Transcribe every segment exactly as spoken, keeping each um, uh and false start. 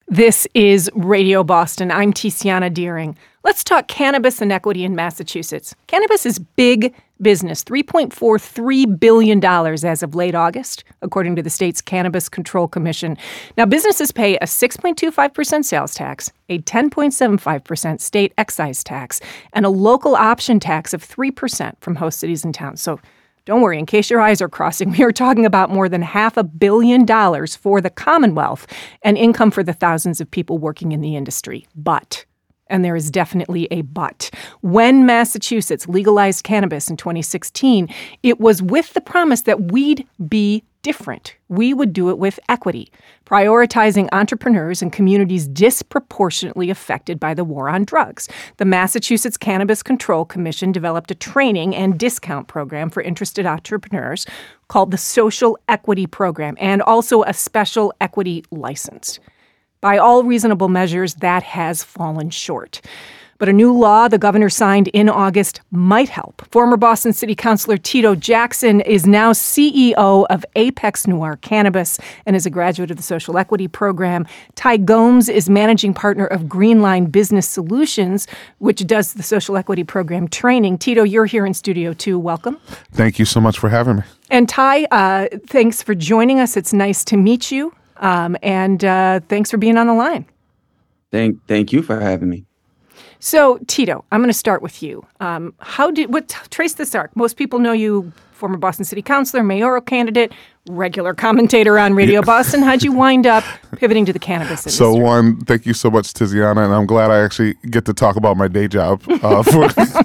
This is Radio Boston. I'm Tiziana Deering. Let's talk cannabis and equity in Massachusetts. Cannabis is big business, three point four three billion dollars as of late August, according to the state's Cannabis Control Commission. Now, businesses pay a six point two five percent sales tax, a ten point seven five percent state excise tax, and a local option tax of three percent from host cities and towns. So don't worry, in case your eyes are crossing, we are talking about more than half a billion dollars for the Commonwealth and income for the thousands of people working in the industry. But, and there is definitely a but, when Massachusetts legalized cannabis in twenty sixteen, it was with the promise that we'd be different. We would do it with equity, prioritizing entrepreneurs and communities disproportionately affected by the war on drugs. The Massachusetts Cannabis Control Commission developed a training and discount program for interested entrepreneurs called the Social Equity Program, and also a special equity license. By all reasonable measures, that has fallen short. But a new law the governor signed in August might help. Former Boston City Councilor Tito Jackson is now C E O of Apex Noir Cannabis and is a graduate of the Social Equity Program. Ty Gomes is managing partner of Greenline Business Solutions, which does the Social Equity Program training. Tito, you're here in studio too. Welcome. Thank you so much for having me. And Ty, uh, thanks for joining us. It's nice to meet you. Um, and uh, thanks for being on the line. Thank, thank you for having me. So, Tito, I'm going to start with you. Um, how did what trace this arc? Most people know you, former Boston City Councilor, mayoral candidate, regular commentator on Radio yeah. Boston. How'd you wind up pivoting to the cannabis industry? So, one, thank you so much, Tiziana, and I'm glad I actually get to talk about my day job. Uh, for,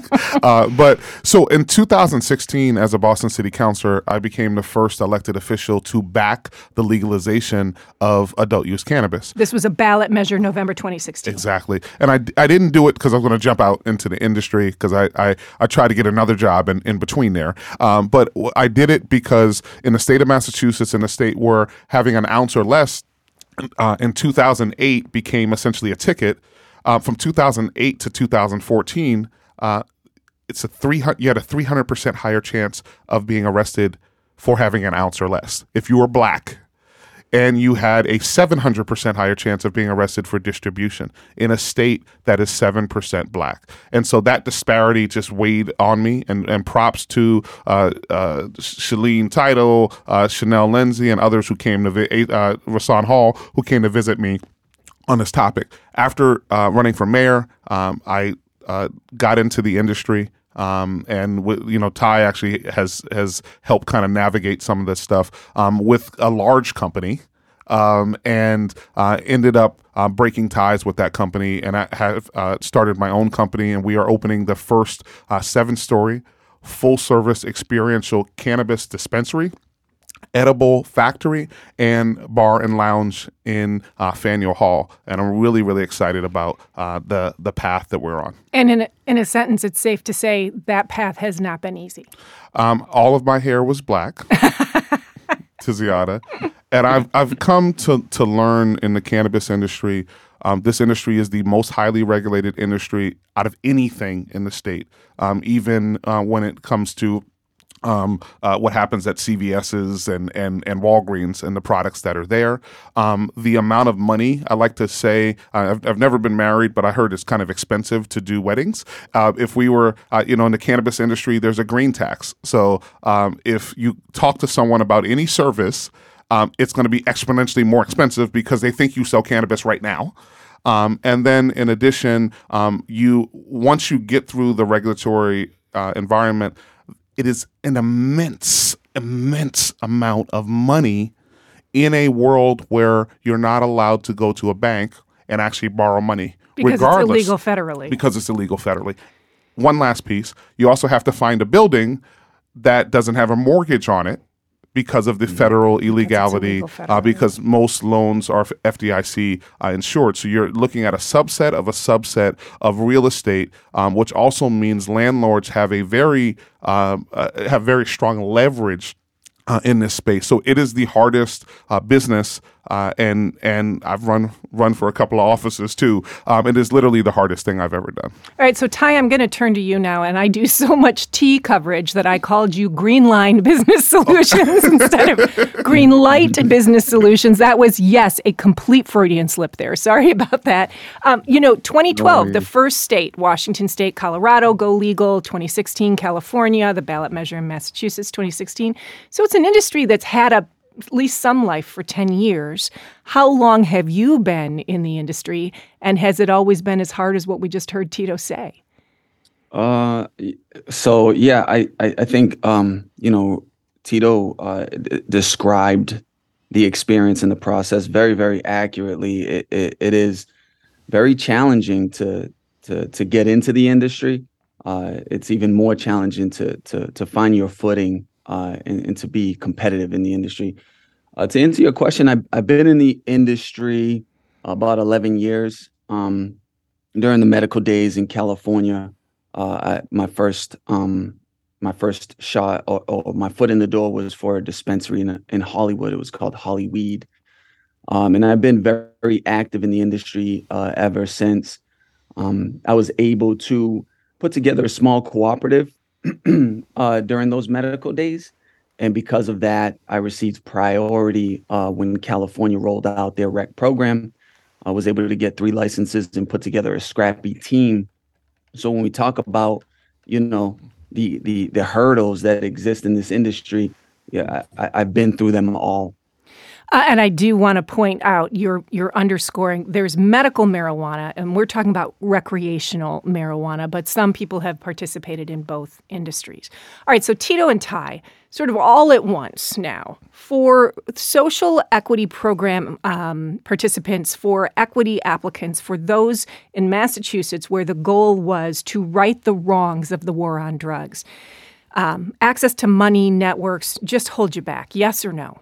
uh, but so, in two thousand sixteen, as a Boston City Councilor, I became the first elected official to back the legalization of adult use cannabis. This was a ballot measure, November twenty sixteen. Exactly, and I, I didn't do it because I was going to jump out into the industry because I, I I tried to get another job in, in between there. Um, but I did it because in the state of Massachusetts, in a state where having an ounce or less uh, in two thousand eight became essentially a ticket, uh, from two thousand eight to two thousand fourteen, uh, it's a three hundred you had a three hundred percent higher chance of being arrested for having an ounce or less if you were black. And you had a seven hundred percent higher chance of being arrested for distribution in a state that is seven percent black. And so that disparity just weighed on me. And, and props to uh, uh, Shalene Title, uh, Chanel Lindsay, and others who came to, vi- uh, Rasan Hall, who came to visit me on this topic. After uh, running for mayor, um, I uh, got into the industry. Um, and w- you know, Ty actually has has helped kind of navigate some of this stuff um, with a large company, um, and uh, ended up uh, breaking ties with that company. And I have uh, started my own company, and we are opening the first uh, seven-story, full-service experiential cannabis dispensary, edible factory, and bar and lounge in uh, Faneuil Hall. And I'm really, really excited about uh, the the path that we're on. And in a, in a sentence, it's safe to say that path has not been easy. Um, all of my hair was black, Tiziana. And I've I've come to, to learn in the cannabis industry, um, this industry is the most highly regulated industry out of anything in the state, um, even uh, when it comes to Um, uh, what happens at C V S's and, and, and Walgreens and the products that are there. Um, the amount of money, I like to say, uh, I've, I've never been married, but I heard it's kind of expensive to do weddings. Uh, if we were, uh, you know, in the cannabis industry, there's a green tax. So um, if you talk to someone about any service, um, it's going to be exponentially more expensive because they think you sell cannabis right now. Um, and then in addition, um, you once you get through the regulatory uh, environment, it is an immense, immense amount of money in a world where you're not allowed to go to a bank and actually borrow money. Because regardless, it's illegal federally. Because it's illegal federally. One last piece. You also have to find a building that doesn't have a mortgage on it because of the federal illegality, uh, because most loans are F D I C uh, insured. So you're looking at a subset of a subset of real estate, um, which also means landlords have a very um, uh, have very strong leverage uh, in this space. So it is the hardest uh, business Uh, and and I've run run for a couple of offices too. Um, it is literally the hardest thing I've ever done. All right, so Ty, I'm going to turn to you now, and I do so much T coverage that I called you Green Line Business Solutions instead of Green Light Business Solutions. That was, yes, a complete Freudian slip there. Sorry about that. Um, you know, twenty twelve, the first state, Washington State, Colorado, go legal. twenty sixteen, California, the ballot measure in Massachusetts, twenty sixteen. So it's an industry that's had a at least some life for ten years. How long have you been in the industry, and has it always been as hard as what we just heard Tito say? Uh, so yeah, I, I, I think, um, you know, Tito uh, d- described the experience in the process very, very accurately. It, it, it is very challenging to, to, to get into the industry. Uh, it's even more challenging to, to, to find your footing Uh, and, and to be competitive in the industry. Uh, to answer your question, I've, I've been in the industry about eleven years. Um, during the medical days in California, uh, I, my first um, my first shot or, or my foot in the door was for a dispensary in, in Hollywood. It was called Hollyweed. Um, and I've been very, very active in the industry uh, ever since. Um, I was able to put together a small cooperative uh, during those medical days. And because of that, I received priority uh, when California rolled out their rec program. I was able to get three licenses and put together a scrappy team. So when we talk about, you know, the the the hurdles that exist in this industry, yeah, I, I've been through them all. Uh, and I do want to point out, you're you're underscoring, there's medical marijuana, and we're talking about recreational marijuana, but some people have participated in both industries. All right, so Tito and Ty, sort of all at once now, for social equity program um, participants, for equity applicants, for those in Massachusetts where the goal was to right the wrongs of the war on drugs. Um, access to money, networks, just hold you back, yes or no?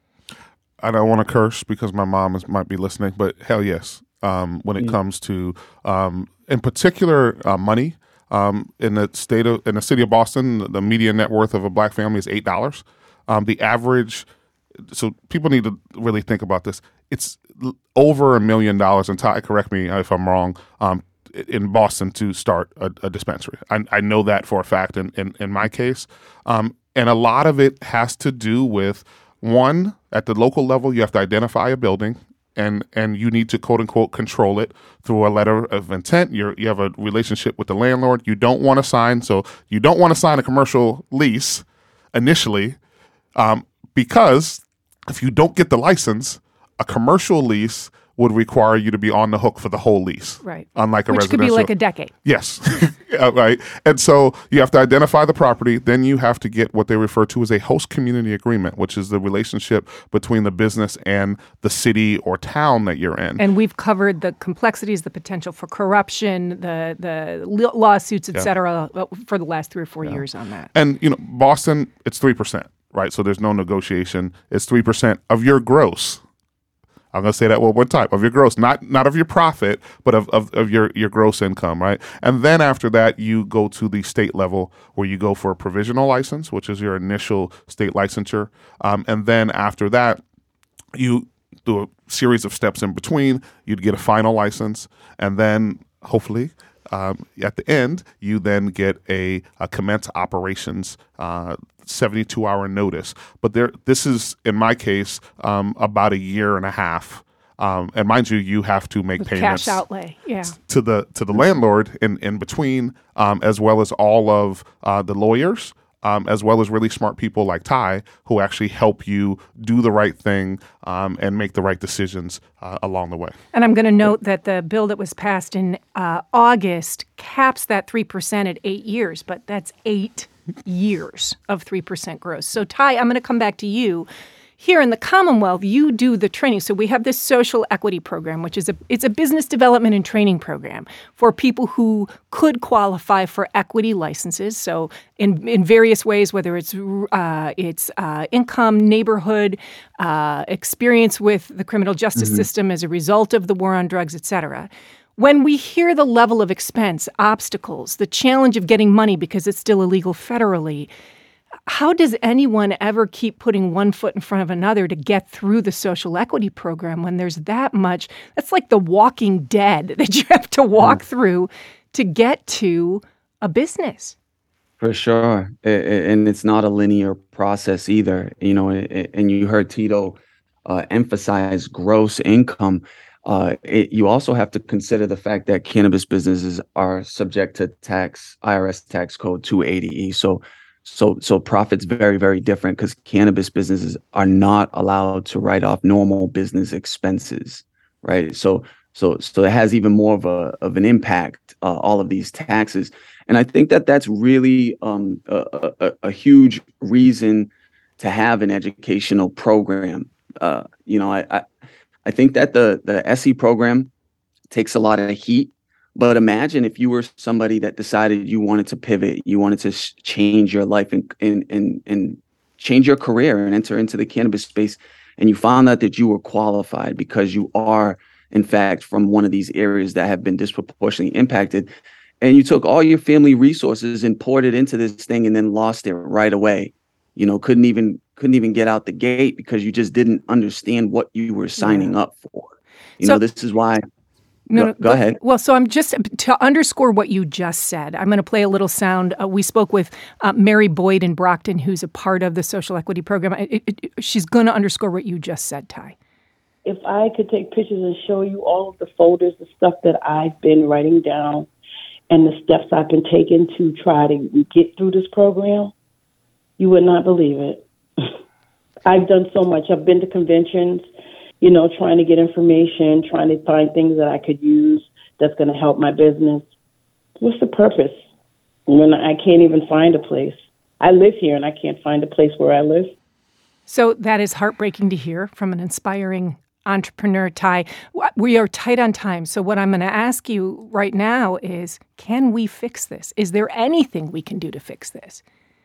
I don't want to curse because my mom is, might be listening, but hell yes. Um, when it mm. comes to, um, in particular, uh, money um, in the state of in the city of Boston, the median net worth of a black family is eight dollars. Um, the average, so people need to really think about this. It's over a million dollars, and Ty, correct me if I'm wrong. Um, in Boston to start a, a dispensary, I, I know that for a fact. In in, in my case, um, and a lot of it has to do with. One, at the local level, you have to identify a building, and and you need to quote unquote control it through a letter of intent. You're, you have a relationship with the landlord. You don't want to sign, so you don't want to sign a commercial lease initially, um, because if you don't get the license, a commercial lease would require you to be on the hook for the whole lease. Right. Unlike a Which residential. could be like a decade. Yes. Yeah, right. And so you have to identify the property. Then you have to get what they refer to as a host community agreement, which is the relationship between the business and the city or town that you're in. And we've covered the complexities, the potential for corruption, the the lawsuits, et yeah. cetera, for the last three or four yeah. years on that. And, you know, Boston, it's three percent, right? So there's no negotiation. It's three percent of your gross. I'm going to say that one more time, of your gross, not not of your profit, but of, of, of your, your gross income, right? And then after that, you go to the state level where you go for a provisional license, which is your initial state licensure. Um, and then after that, you do a series of steps in between. You'd get a final license. And then hopefully um, at the end, you then get a, a commence operations uh seventy-two hour notice. But there, this is, in my case, um, about a year and a half. Um, and mind you, you have to make With payments cash outlay, yeah. to the to the landlord in, in between, um, as well as all of uh, the lawyers, um, as well as really smart people like Ty, who actually help you do the right thing um, and make the right decisions uh, along the way. And I'm going to note that the bill that was passed in uh, August caps that three percent at eight years, but that's eight years of three percent gross. So Ty, I'm going to come back to you. Here in the Commonwealth, you do the training. So we have this social equity program, which is a it's a business development and training program for people who could qualify for equity licenses. So in in various ways, whether it's uh, it's uh, income, neighborhood, uh, experience with the criminal justice mm-hmm. system as a result of the war on drugs, et cetera. When we hear the level of expense, obstacles, the challenge of getting money because it's still illegal federally, how does anyone ever keep putting one foot in front of another to get through the social equity program when there's that much? That's like the Walking Dead that you have to walk mm. through to get to a business. For sure. And it's not a linear process either. You know, and you heard Tito uh, emphasize gross income. Uh, it, you also have to consider the fact that cannabis businesses are subject to tax, I R S tax code two eighty E. So, so, so profit's very, very different because cannabis businesses are not allowed to write off normal business expenses, right? So, so, so it has even more of a of an impact. Uh, all of these taxes, and I think that that's really um, a, a, a huge reason to have an educational program. Uh, you know, I, I I think that the the S E program takes a lot of heat, but imagine if you were somebody that decided you wanted to pivot, you wanted to sh- change your life and, and and and change your career and enter into the cannabis space, and you found out that you were qualified because you are, in fact, from one of these areas that have been disproportionately impacted, and you took all your family resources and poured it into this thing and then lost it right away. You know, couldn't even couldn't even get out the gate because you just didn't understand what you were signing yeah. up for. You so, know, this is why. No, go, no, go ahead. Well, so I'm just to underscore what you just said. I'm going to play a little sound. Uh, we spoke with uh, Mary Boyd in Brockton, who's a part of the social equity program. It, it, it, she's going to underscore what you just said, Ty. If I could take pictures and show you all of the folders, the stuff that I've been writing down and the steps I've been taking to try to get through this program, you would not believe it. I've done so much. I've been to conventions, you know, trying to get information, trying to find things that I could use that's going to help my business. What's the purpose when I can't even find a place? I live here and I can't find a place where I live. So that is heartbreaking to hear from an inspiring entrepreneur, Ty. We are tight on time. So what I'm going to ask you right now is, can we fix this? Is there anything we can do to fix this?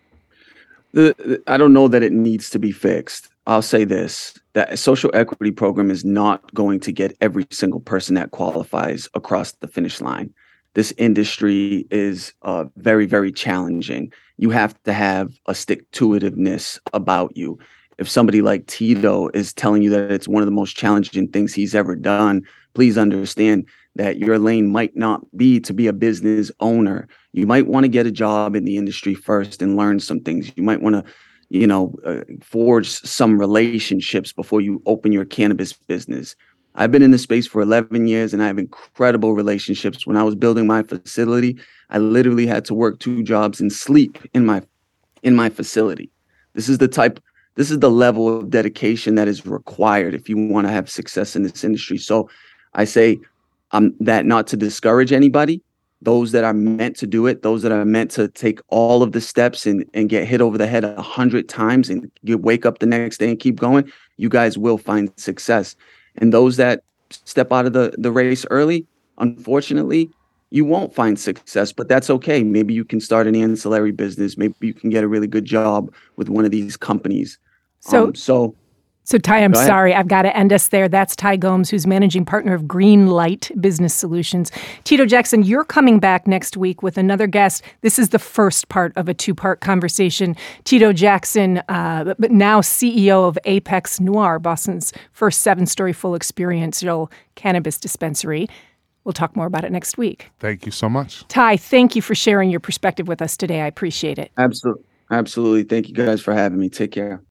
The, the, I don't know that it needs to be fixed. I'll say this, that a social equity program is not going to get every single person that qualifies across the finish line. This industry is uh, very, very challenging. You have to have a stick-to-itiveness about you. If somebody like Tito is telling you that it's one of the most challenging things he's ever done, please understand that your lane might not be to be a business owner. You might want to get a job in the industry first and learn some things. You might want to, you know, uh, forge some relationships before you open your cannabis business. I've been in this space for eleven years and I have incredible relationships. When I was building my facility, I literally had to work two jobs and sleep in my in my facility. This is the type, this is the level of dedication that is required if you want to have success in this industry. So I say um, that not to discourage anybody, those that are meant to do it, those that are meant to take all of the steps and, and get hit over the head a hundred times and you wake up the next day and keep going, you guys will find success. And those that step out of the, the race early, unfortunately, you won't find success, but that's okay. Maybe you can start an ancillary business. Maybe you can get a really good job with one of these companies. So, um, so, so Ty, I'm sorry, I've got to end us there. That's Ty Gomes, who's managing partner of Green Light Business Solutions. Tito Jackson, you're coming back next week with another guest. This is the first part of a two-part conversation. Tito Jackson, uh, but now C E O of Apex Noir, Boston's first seven-story full experiential cannabis dispensary. We'll talk more about it next week. Thank you so much. Ty, thank you for sharing your perspective with us today. I appreciate it. Absolutely. Absolutely. Thank you guys for having me. Take care.